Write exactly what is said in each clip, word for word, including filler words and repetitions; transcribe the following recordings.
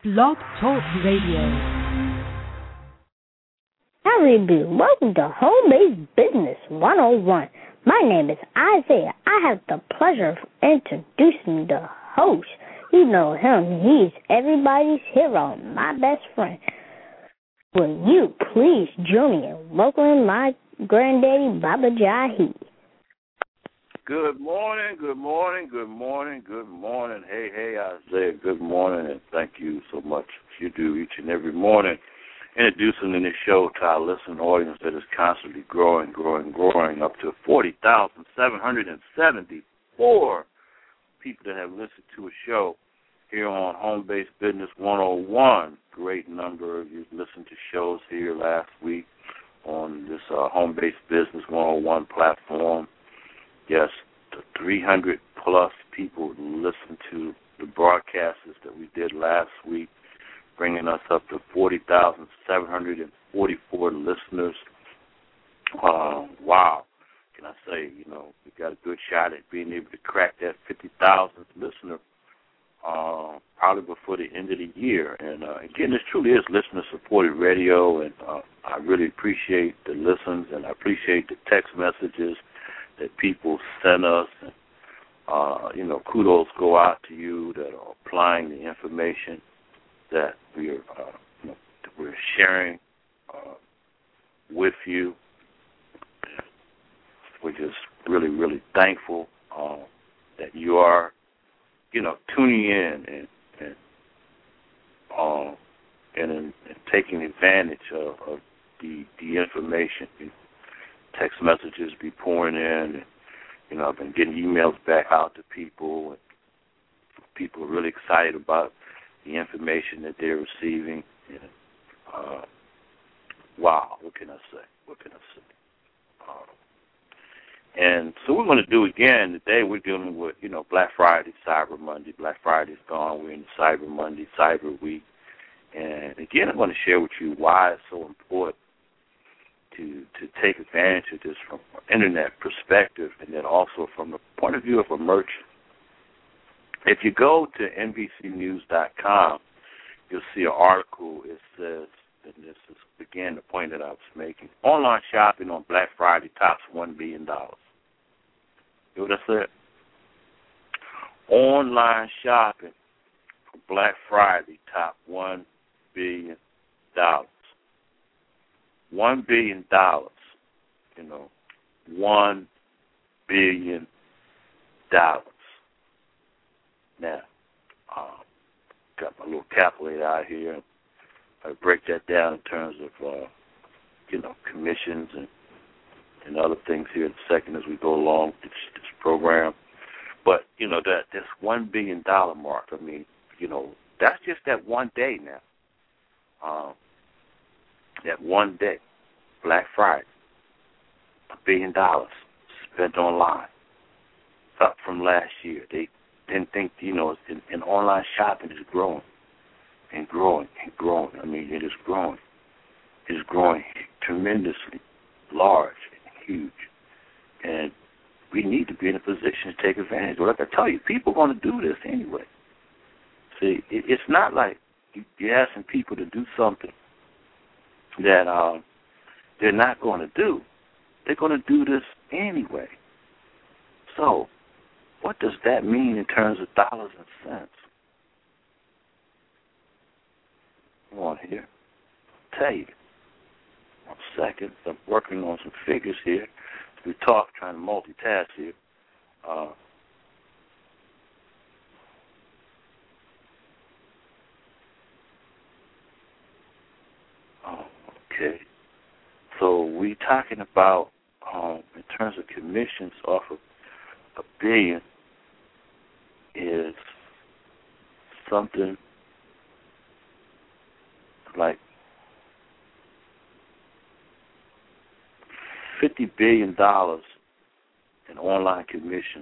Blog Talk Radio. Howdy do. Welcome to Home-Based Business one oh one. My name is Isaiah. I have the pleasure of introducing the host. You know him. He's everybody's hero, my best friend. Will you please join me in welcoming my granddaddy, Baba Jahi? Good morning, good morning, good morning, good morning. Hey, hey, Isaiah, good morning, and thank you so much. You do each and every morning, introducing in this show to our listening audience that is constantly growing, growing, growing, up to forty thousand seven hundred seventy-four people that have listened to a show here on Home Based Business one oh one. Great number of you listened to shows here last week on this uh, Home Based Business one oh one platform. Yes, the three hundred plus people listened to the broadcasts that we did last week, bringing us up to forty thousand seven hundred forty-four listeners. Uh, wow. Can I say, you know, we got a good shot at being able to crack that fifty thousandth listener uh, probably before the end of the year. And, uh, again, this truly is listener-supported radio, and uh, I really appreciate the listens, and I appreciate the text messages that people send us. And, uh, you know, kudos go out to you that are applying the information that we are, uh, you know, that we're sharing uh, with you. We're just really, really thankful uh, that you are, you know, tuning in and and, uh, and, and taking advantage of, of the the information. Text messages be pouring in. And, you know, I've been getting emails back out to people. And people are really excited about the information that they're receiving. And, uh, wow, what can I say? What can I say? Uh, and so we're going to do again today. We're dealing with, you know, Black Friday, Cyber Monday. Black Friday's gone. We're in Cyber Monday, Cyber Week. And again, I'm going to share with you why it's so important to to take advantage of this from an internet perspective, and then also from the point of view of a merchant. If you go to N B C news dot com, you'll see an article. It says, and this is, again, the point that I was making, online shopping on Black Friday tops one billion dollars. You know what I said? Online shopping for Black Friday top one billion dollars. One billion dollars, you know, one billion dollars. Now, um, got my little calculator out here. I break that down in terms of, uh, you know, commissions and and other things here in a second as we go along this, this program. But you know that this one billion dollar mark. I mean, you know, that's just that one day now. Um, That one day, Black Friday, a billion dollars spent online, up from last year. They didn't think, you know, and, and online shopping is growing and growing and growing. I mean, it is growing. It is growing tremendously large and huge. And we need to be in a position to take advantage. But like I tell you, people are going to do this anyway. See, it, it's not like you're asking people to do something that uh, they're not going to do. They're going to do this anyway. So, what does that mean in terms of dollars and cents? Come on here. I'll tell you. One second. I'm working on some figures here. We talk, trying to multitask here. Uh, oh, okay. So we talking about, um, in terms of commissions off of a billion, is something like fifty billion dollars in online commissions.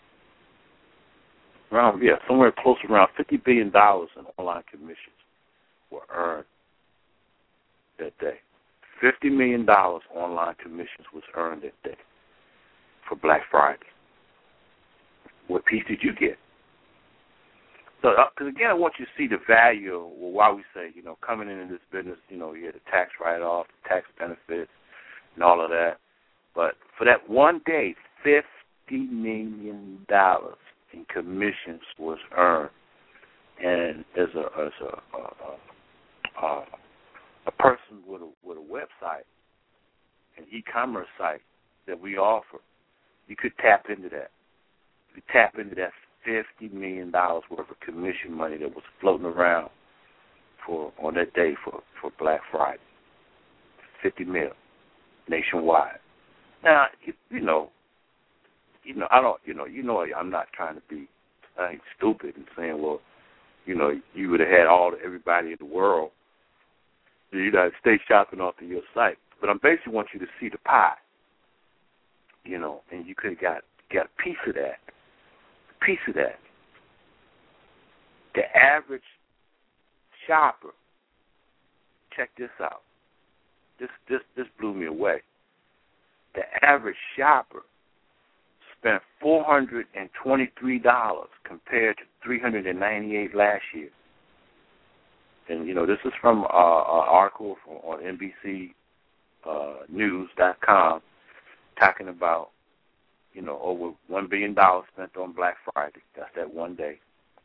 Around, yeah, somewhere close to around fifty billion dollars in online commissions were earned that day. fifty million dollars online commissions was earned that day for Black Friday. What piece did you get? So, because uh, again, I want you to see the value of well, why we say, you know, coming into this business, you know, you get the tax write-off, the tax benefits, and all of that. But for that one day, fifty million dollars in commissions was earned. And as a as a a, a, a person with a with a website, an e-commerce site that we offer, you could tap into that. You could tap into that fifty million dollars worth of commission money that was floating around for on that day for, for Black Friday. Fifty mil nationwide. Now, you, you know, you know, I don't, you know, you know, I'm not trying to be I ain't stupid and saying, well, you know, you would have had all everybody in the world, the United States shopping off of your site. But I basically want you to see the pie, you know, and you could have got got a piece of that, a piece of that. The average shopper, check this out. This this this blew me away. The average shopper spent four hundred and twenty-three dollars compared to three hundred and ninety-eight last year. And you know, this is from uh, an article from, on N B C News dot com talking about, you know, over one billion dollars spent on Black Friday. That's that one day.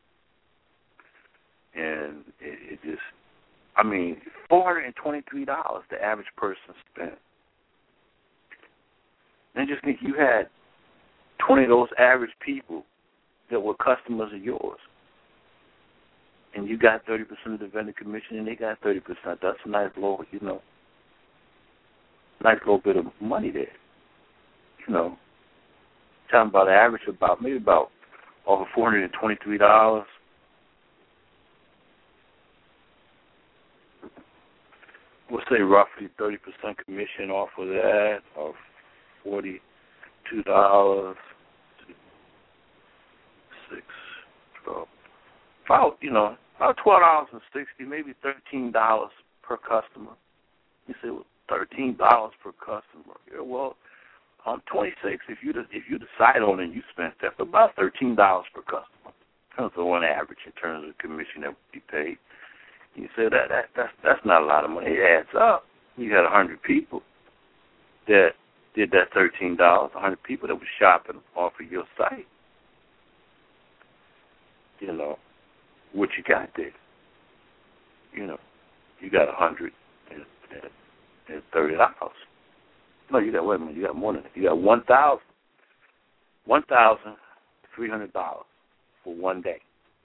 And it, it just, I mean, four hundred and twenty-three dollars the average person spent. And just think you had twenty of those average people that were customers of yours. And you got thirty percent of the vendor commission and they got thirty percent. That's a nice little, you know, nice little bit of money there. You know, talking about an average about maybe about over four hundred and twenty-three dollars. We'll say roughly thirty percent commission off of that, or forty-two dollars, six, twelve, about, you know, about twelve dollars and sixty, maybe thirteen dollars per customer. You say, well, thirteen dollars per customer. Yeah, well, on twenty-six, if you if you decide on it, and you spent that, about thirteen dollars per customer. That's on average in terms of commission that would be paid. You say that, that that's that's not a lot of money. It adds up. You got a hundred people that did that thirteen dollars. A hundred people that were shopping off of your site. You know what you got there. You know, you got a hundred and, and, and thirty dollars. No, you got wait a minute. You got more than that. You got one thousand, one thousand three hundred dollars for one day.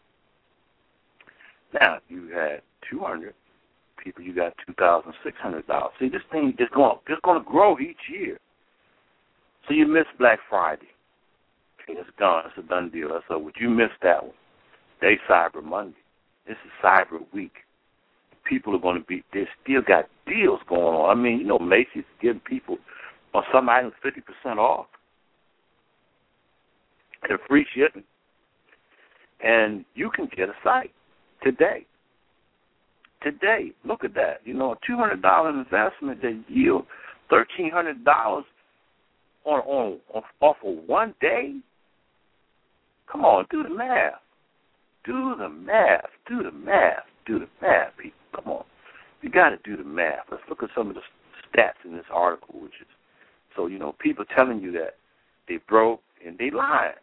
Now you had two hundred people. You got two thousand six hundred dollars. See, this thing is going just going to grow each year. So you missed Black Friday. Okay, it's gone. It's a done deal. That's over. You missed that one. They Cyber Monday. This is Cyber Week. People are going to be. They still got deals going on. I mean, you know, Macy's giving people on some items fifty percent off and free shipping. And you can get a site today. Today, look at that. You know, a two hundred dollars investment that yield thirteen hundred dollars on, on, on off of one day. Come on, do the math. Do the math. Do the math. Do the math, people. Come on. You got to do the math. Let's look at some of the stats in this article, which is, so, you know, people telling you that they broke and they lying.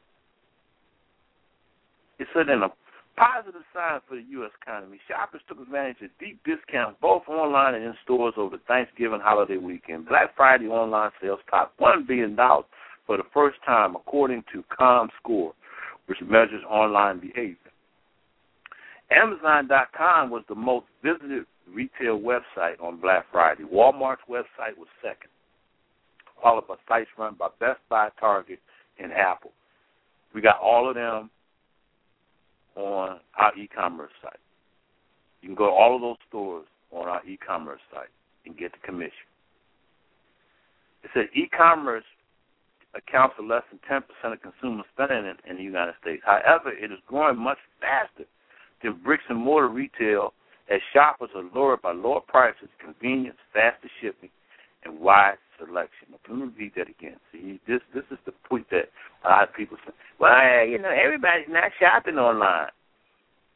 It said in a positive sign for the U S economy, shoppers took advantage of deep discounts both online and in stores over the Thanksgiving holiday weekend. Black Friday online sales topped one billion dollars for the first time, according to ComScore, which measures online behavior. Amazon dot com was the most visited retail website on Black Friday. Walmart's website was second, followed by sites run by Best Buy, Target, and Apple. We got all of them on our e-commerce site. You can go to all of those stores on our e-commerce site and get the commission. It says e-commerce accounts for less than ten percent of consumer spending in, in the United States. However, it is growing much faster than bricks and mortar retail as shoppers are lured by lower prices, convenience, faster shipping, and wide selection. Now, let me read that again. See, this this is the point that a lot of people say, well, you know, everybody's not shopping online.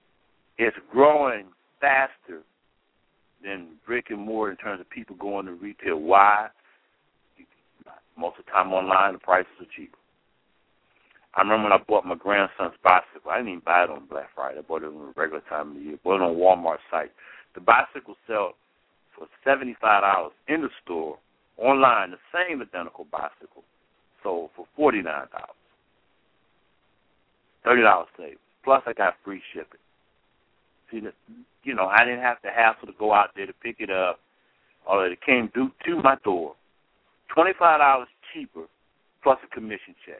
it's growing faster than brick and mortar in terms of people going to retail. Why? Most of the time online, the prices are cheaper. I remember when I bought my grandson's bicycle. I didn't even buy it on Black Friday. I bought it on a regular time of the year. Bought it on Walmart site. The bicycle sell for seventy-five dollars in the store. Online, the same identical bicycle sold for forty-nine dollars. thirty dollars savings. Plus, I got free shipping. See, you know, I didn't have to hassle to go out there to pick it up. Or it came due to my door. twenty-five dollars cheaper plus a commission check.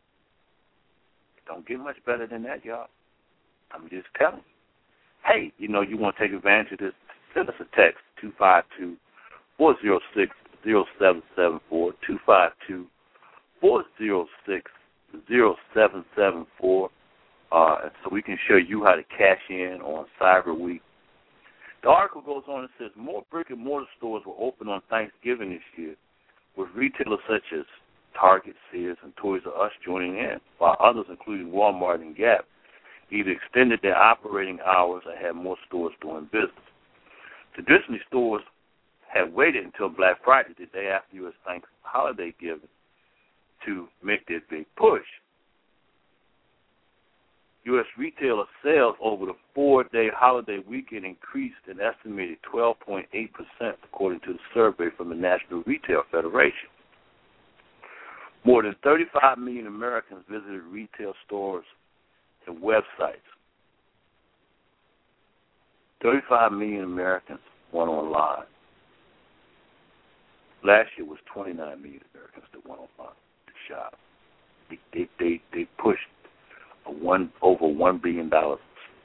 Don't get much better than that, y'all. I'm just telling you. Hey, you know, you want to take advantage of this, send us a text, two five two, four zero six, zero seven seven four, two five two, four zero six, zero seven seven four, uh, so we can show you how to cash in on Cyber Week. The article goes on and says more brick-and-mortar stores were open on Thanksgiving this year, with retailers such as Target, Sears, and Toys R Us joining in, while others, including Walmart and Gap, either extended their operating hours or had more stores doing business. Traditionally, stores had waited until Black Friday, the day after U S Thanksgiving holiday giving, to make their big push. U S retailer sales over the four-day holiday weekend increased an estimated twelve point eight percent, according to the survey from the National Retail Federation. More than thirty-five million Americans visited retail stores and websites. thirty-five million Americans went online. Last year was twenty-nine million Americans that went online to shop. They they they, they pushed a one over one billion dollars.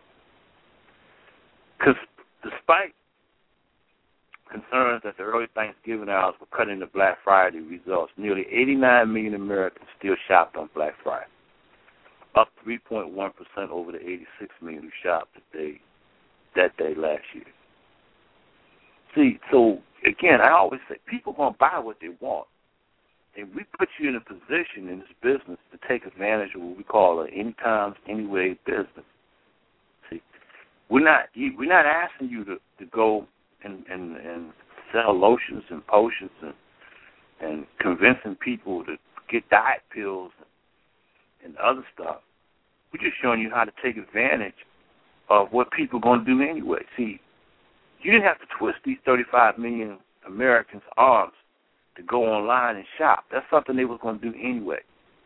Because despite concerns that the early Thanksgiving hours were cut into Black Friday results, nearly eighty-nine million Americans still shopped on Black Friday, up three point one percent over the eighty-six million who shopped that day, that day last year. See, so again, I always say people are going to buy what they want. And we put you in a position in this business to take advantage of what we call an anytime, anyway business. See, we're not we're not asking you to, to go and, and, and sell lotions and potions and and convincing people to get diet pills and other stuff. We're just showing you how to take advantage of what people are going to do anyway. See, you didn't have to twist these thirty-five million Americans' arms to go online and shop. That's something they were going to do anyway.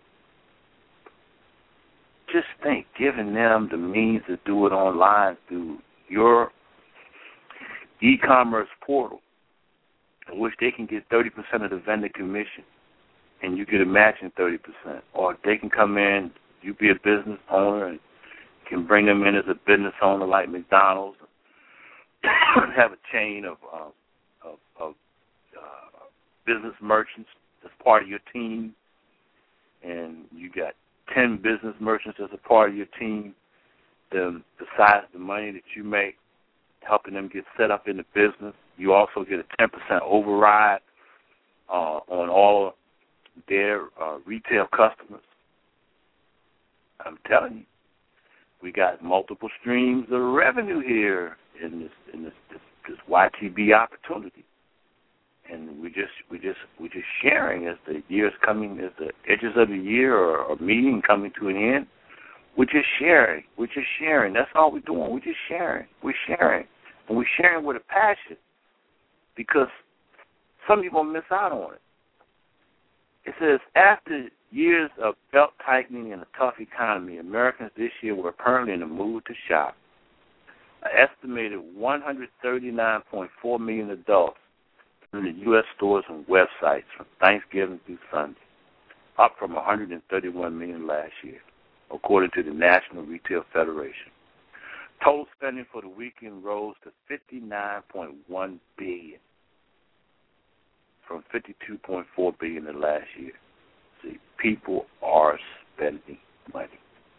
Just think, giving them the means to do it online through your e-commerce portal, in which they can get thirty percent of the vendor commission, and you get a matching thirty percent. Or they can come in, you be a business owner, and can bring them in as a business owner like McDonald's, and have a chain of, uh, of, of uh, business merchants as part of your team, and you got ten business merchants as a part of your team. Then, besides the money that you make, helping them get set up in the business, you also get a ten percent override uh, on all their uh, retail customers. I'm telling you, we got multiple streams of revenue here in this in this, this, this Y T B opportunity, and we just we just we just sharing as the years coming, as the edges of the year or, or meeting coming to an end. We're just sharing. We're just sharing. That's all we're doing. We're just sharing. We're sharing, and we're sharing with a passion, because some of you gonna miss out on it. It says, after years of belt tightening and a tough economy, Americans this year were apparently in the mood to shop. An estimated one hundred thirty-nine point four million adults in the U S stores and websites from Thanksgiving through Sunday, up from one hundred thirty-one million last year, according to the National Retail Federation. Total spending for the weekend rose to fifty-nine point one billion dollars from fifty-two point four billion dollars the last year. See, people are spending money.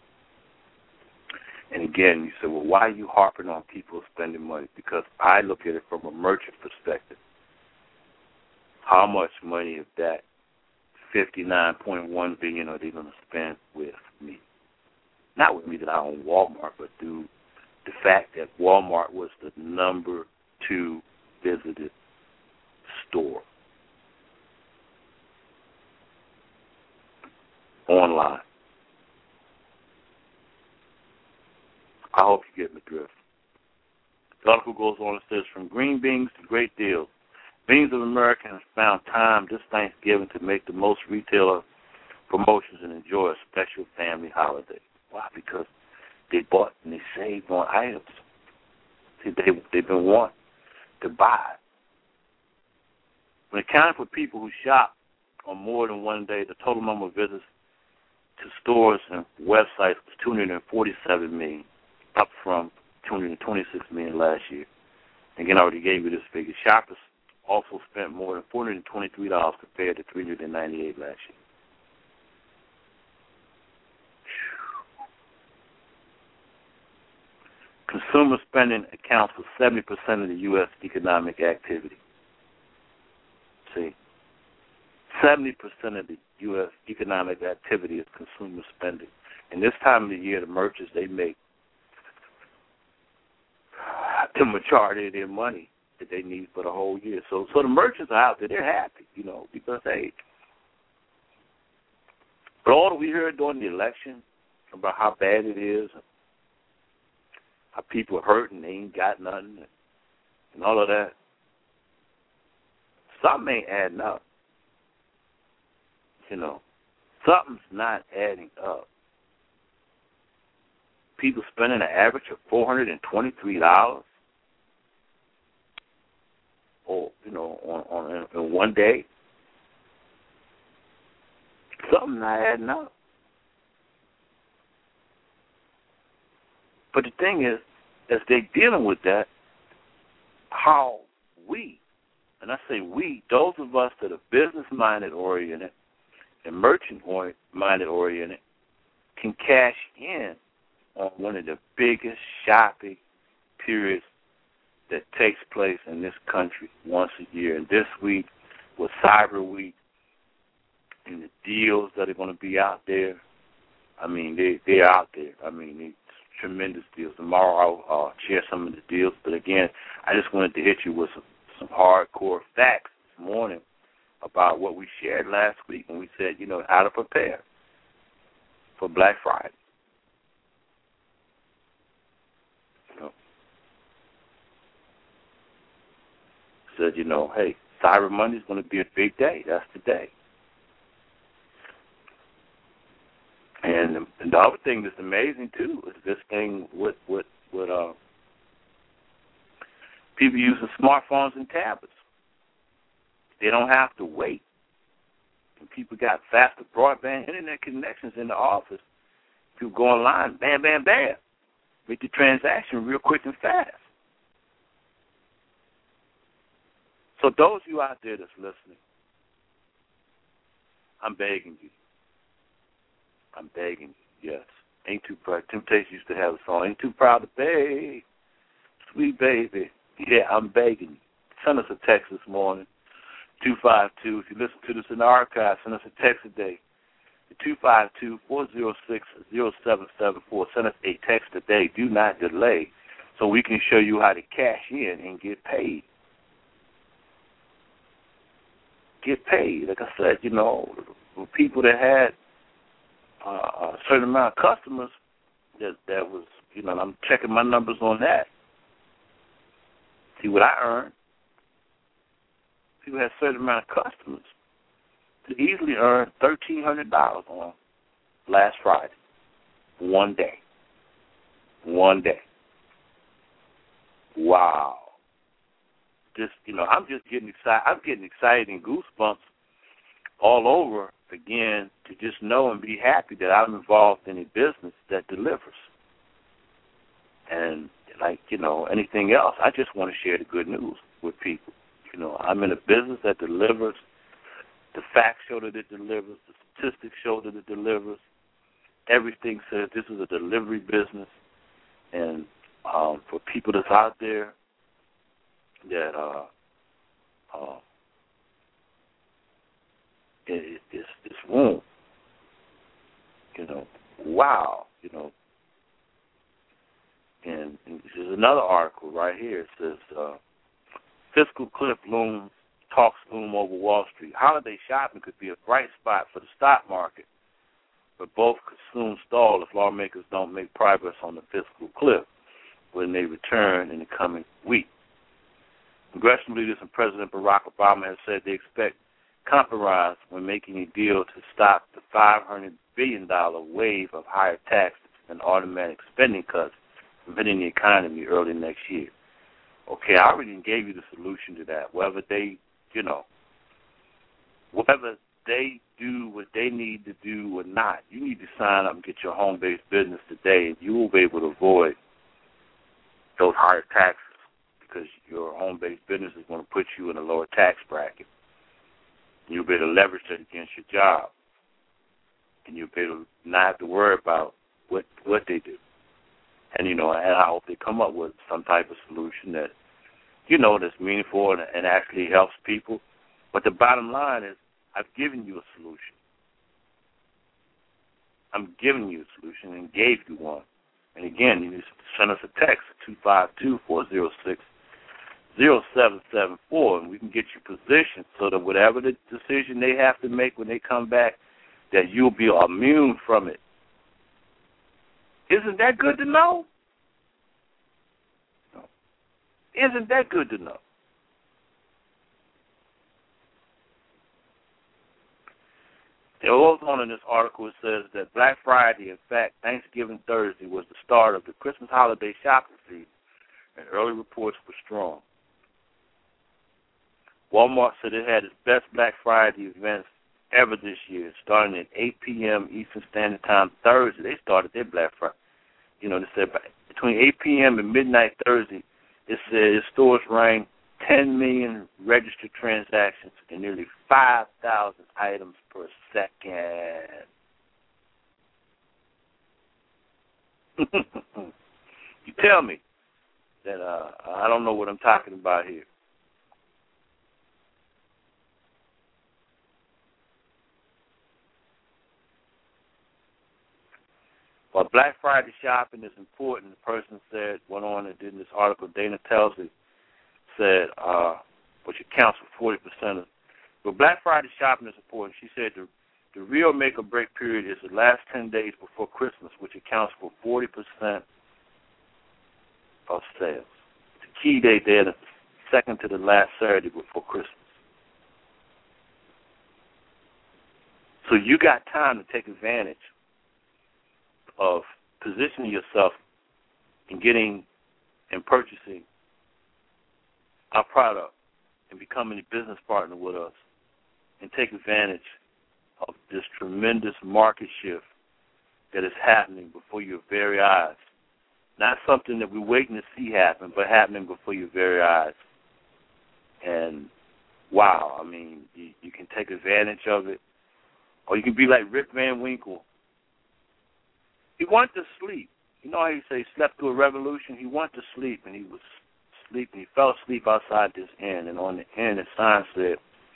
And again, you say, well, why are you harping on people spending money? Because I look at it from a merchant perspective. How much money of that fifty-nine point one billion dollars are they going to spend with me? Not with me that I own Walmart, but through the fact that Walmart was the number two visited store online. I hope you get the drift. The article goes on and says, from green beans to great deals, Beans of America has found time this Thanksgiving to make the most retailer promotions and enjoy a special family holiday. Why? Because they bought and they saved on items. See, they, they've been wanting to buy. When accounting for people who shop on more than one day, the total number of visits to stores and websites was two hundred forty-seven million, up from two hundred twenty-six million last year. Again, I already gave you this figure. Shoppers also spent more than four hundred twenty-three dollars compared to three hundred ninety-eight dollars last year. Consumer spending accounts for seventy percent of the U S economic activity. See, seventy percent of the U S economic activity is consumer spending. And this time of the year, the merchants, they make the majority of their money that they need for the whole year. So so the merchants are out there, they're happy, you know, because they, but all that we heard during the election about how bad it is, how people are hurt and they ain't got nothing, and, and all of that, something ain't adding up. You know, something's not adding up. People spending an average of four hundred twenty-three dollars, or you know, on, on in one day. Something not adding up. But the thing is, as they're dealing with that, how we, and I say we, those of us that are business-minded oriented and merchant-minded oriented, can cash in on one of the biggest shopping periods that takes place in this country once a year. And this week was Cyber Week, and the deals that are going to be out there, I mean, they, they're out there. I mean, they, tremendous deals. Tomorrow I'll uh, share some of the deals. But again, I just wanted to hit you with some, some hardcore facts this morning about what we shared last week when we said, you know, how to prepare for Black Friday. You know, said, you know, hey, Cyber Monday is going to be a big day. That's the day. And, and the other thing that's amazing, too, is this thing with, with, with uh, people using smartphones and tablets. They don't have to wait. And people got faster broadband internet connections in the office. People go online, bam, bam, bam. Make the transaction real quick and fast. So those of you out there that's listening, I'm begging you. I'm begging you, yes. Ain't too proud. Temptation used to have a song, ain't too proud to beg. Sweet baby. Yeah, I'm begging you. Send us a text this morning, two five two. If you listen to this in the archive, send us a text today. two five two, four zero six, zero seven seven four. Send us a text today. Do not delay so we can show you how to cash in and get paid. Get paid. Like I said, you know, people that had Uh, a certain amount of customers that that was, you know, I'm checking my numbers on that. See what I earn. People had a certain amount of customers to easily earn thirteen hundred dollars on last Friday. One day. One day. Wow. Just, you know, I'm just getting excited. I'm getting excited and goosebumps all over again to just know and be happy that I'm involved in a business that delivers. And like, you know, anything else, I just want to share the good news with people. You know, I'm in a business that delivers. The facts show that it delivers. The statistics show that it delivers. Everything says this is a delivery business. And um, for people that's out there that uh, uh, it, it's, it's room, you know, wow, you know, And, and this is another article right here. It says, uh, fiscal cliff looms, talks loom over Wall Street. Holiday shopping could be a bright spot for the stock market, but both could soon stall if lawmakers don't make progress on the fiscal cliff when they return in the coming week. Congressional leaders and President Barack Obama have said they expect compromise when making a deal to stop the five hundred billion dollars wave of higher taxes and automatic spending cuts from hitting the economy early next year. Okay, I already gave you the solution to that. Whether they, you know, whether they do what they need to do or not, you need to sign up and get your home-based business today, and you will be able to avoid those higher taxes because your home-based business is going to put you in a lower tax bracket. You'll be able to leverage that against your job, and you'll be able to not have to worry about what what they do. And, you know, and I hope they come up with some type of solution that, you know, that's meaningful and, and actually helps people. But the bottom line is I've given you a solution. I'm giving you a solution and gave you one. And, again, you just send us a text at two five two, four oh six, oh seven seven four, and we can get you positioned so that whatever the decision they have to make when they come back, that you'll be immune from it. Isn't that good to know? No. Isn't that good to know? It goes on in this article, it says that Black Friday, in fact, Thanksgiving Thursday, was the start of the Christmas holiday shopping season, and early reports were strong. Walmart said it had its best Black Friday events ever this year, starting at eight p.m. Eastern Standard Time Thursday. They started their Black Friday. You know, they said between eight p.m. and midnight Thursday, it said stores rang ten million registered transactions and nearly five thousand items per second. You tell me that uh, I don't know what I'm talking about here. While Black Friday shopping is important, the person said, went on and did in this article, Dana Telsley said, uh, which accounts for forty percent of, but Black Friday shopping is important. She said the, the real make-or-break period is the last ten days before Christmas, which accounts for forty percent of sales. The key date there, the second to the last Saturday before Christmas. So you got time to take advantage of positioning yourself and getting and purchasing our product and becoming a business partner with us and take advantage of this tremendous market shift that is happening before your very eyes. Not something that we're waiting to see happen, but happening before your very eyes. And, wow, I mean, you, you can take advantage of it. Or you can be like Rip Van Winkle. He wanted to sleep. You know how you say he slept through a revolution? He wanted to sleep, and he was sleeping. He fell asleep outside this inn, and on the inn, the sign said,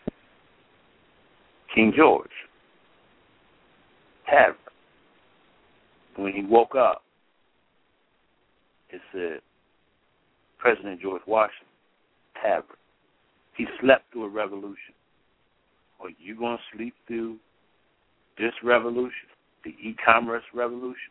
King George. Tavern. When he woke up, it said, President George Washington, Tavern. He slept through a revolution. Are you going to sleep through this revolution, the e-commerce revolution?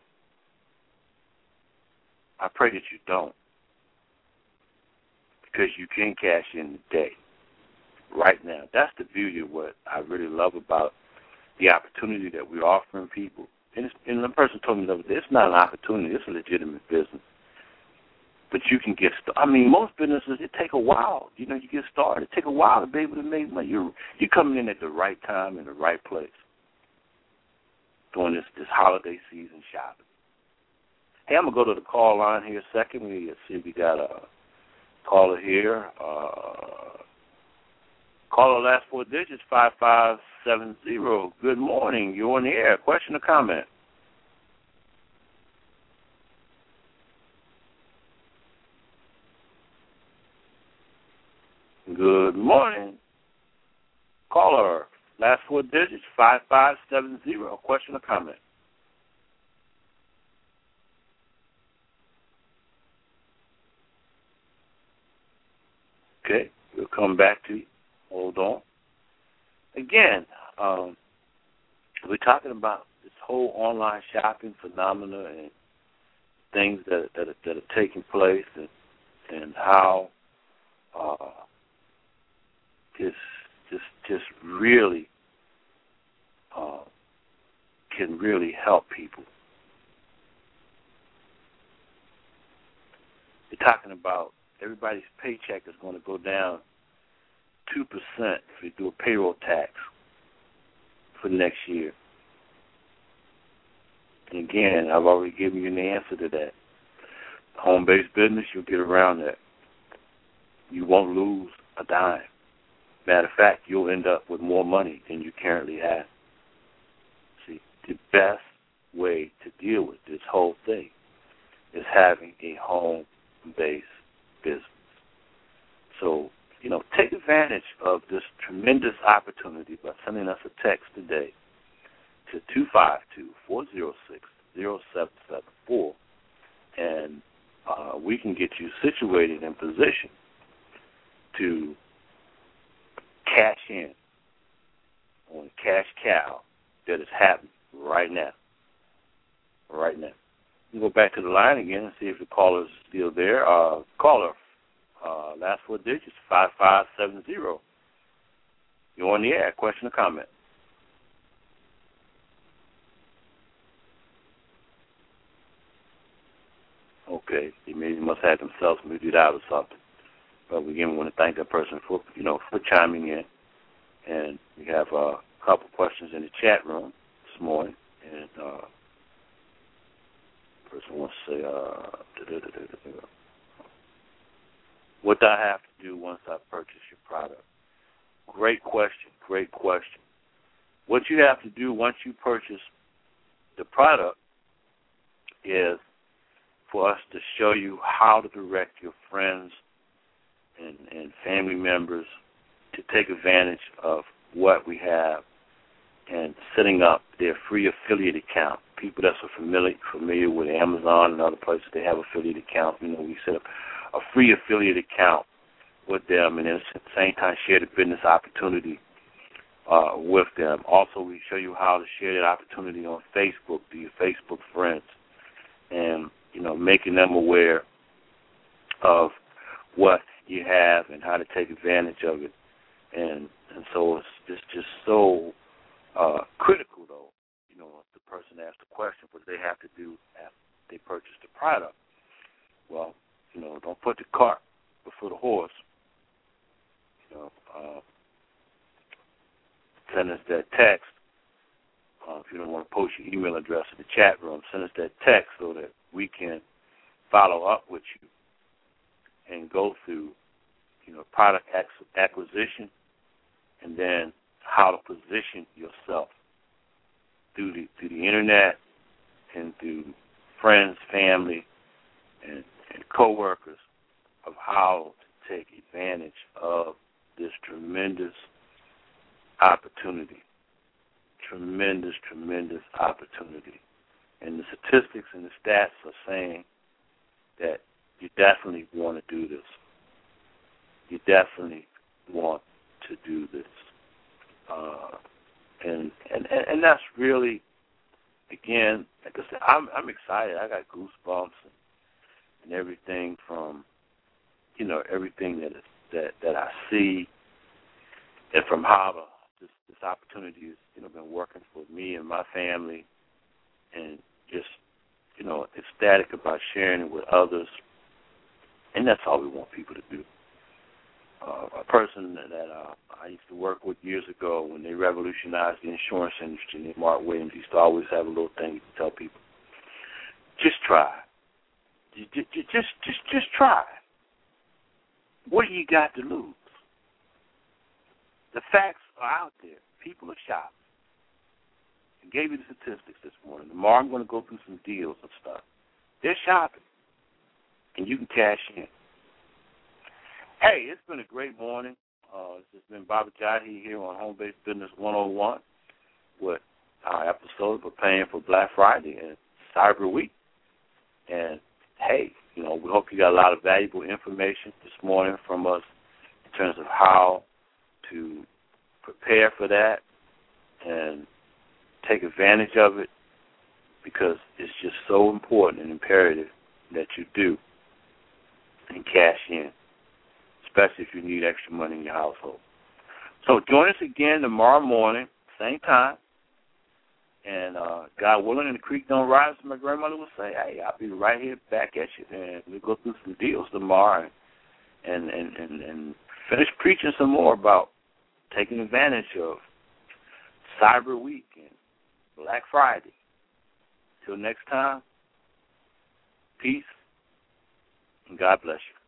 I pray that you don't, because you can cash in today, right now. That's the beauty of what I really love about the opportunity that we're offering people. And, it's, and the person told me the other day, it's not an opportunity, it's a legitimate business. But you can get started. I mean, most businesses, it take a while. You know, you get started. It take a while to be able to make money. You're, you're coming in at the right time in the right place during this, this holiday season shopping. Hey, I'm going to go to the call line here a second. We see if we got a caller here. Uh, caller last four digits, five five seven zero. Good morning. You're on the air. Question or comment? Good morning. Caller, last four digits, five five seven zero. Question or comment? Okay, we'll come back to you. Hold on. Again, um, we're talking about this whole online shopping phenomena and things that that are, that are taking place, and and how uh, this just just really uh, can really help people. We're talking about everybody's paycheck is going to go down two percent if we do a payroll tax for next year. And again, I've already given you the answer to that. Home-based business, you'll get around that. You won't lose a dime. Matter of fact, you'll end up with more money than you currently have. See, the best way to deal with this whole thing is having a home-based business. So, you know, take advantage of this tremendous opportunity by sending us a text today to two five two, four zero six, zero seven seven four, and uh, we can get you situated in position to cash in on cash cow that is happening right now. Right now. We'll go back to the line again and see if the caller's still there. Uh, caller, uh, last four digits, five five seven zero. You're on the air. Question or comment? Okay, they maybe must have themselves muted out or something. But we again want to thank that person for, you know, for chiming in. And we have uh, a couple questions in the chat room this morning. And uh, person wants to say, uh, what do I have to do once I purchase your product? Great question, great question. What you have to do once you purchase the product is for us to show you how to direct your friends and, and family members to take advantage of what we have and setting up their free affiliate account. People that are familiar familiar with Amazon and other places, they have affiliate accounts. You know, we set up a free affiliate account with them, and then at the same time share the business opportunity uh, with them. Also, we show you how to share that opportunity on Facebook to your Facebook friends, and you know, making them aware of what you have and how to take advantage of it. And and so it's just, just so uh, critical, though, you know, if the person asks the question, what they have to do after they purchase the product. Well, you know, don't put the cart before the horse. You know, uh, send us that text. Uh, if you don't want to post your email address in the chat room, send us that text so that we can follow up with you and go through, you know, product acquisition and then how to position yourself through the through the internet and through friends, family, and, and coworkers of how to take advantage of this tremendous opportunity. Tremendous, tremendous opportunity. And the statistics and the stats are saying that you definitely want to do this. You definitely want to do this. Uh, and, and and that's really, again, like I said, I'm, I'm excited. I got goosebumps and, and everything from, you know, everything that is, that, that I see and from how the, this, this opportunity has, you know, been working for me and my family, and just, you know, ecstatic about sharing it with others. And that's all we want people to do. Uh, a person that, that uh, I used to work with years ago when they revolutionized the insurance industry, Mark Williams, used to always have a little thing to tell people: just try. Just, just, just, just try. What do you got to lose? The facts are out there. People are shopping. I gave you the statistics this morning. Tomorrow I'm going to go through some deals and stuff. They're shopping, and you can cash in. Hey, it's been a great morning. Uh, this has been Bobby Jahi here on Home Based Business one oh one with our episode preparing for Black Friday and Cyber Week. And, hey, you know, we hope you got a lot of valuable information this morning from us terms of how to prepare for that and take advantage of it, because it's just so important and imperative that you do and cash in, especially if you need extra money in your household. So join us again tomorrow morning, same time. And uh, God willing, and the creek don't rise, as my grandmother would say, hey, I'll be right here back at you. And we'll go through some deals tomorrow and, and, and, and finish preaching some more about taking advantage of Cyber Week and Black Friday. Till next time, peace, and God bless you.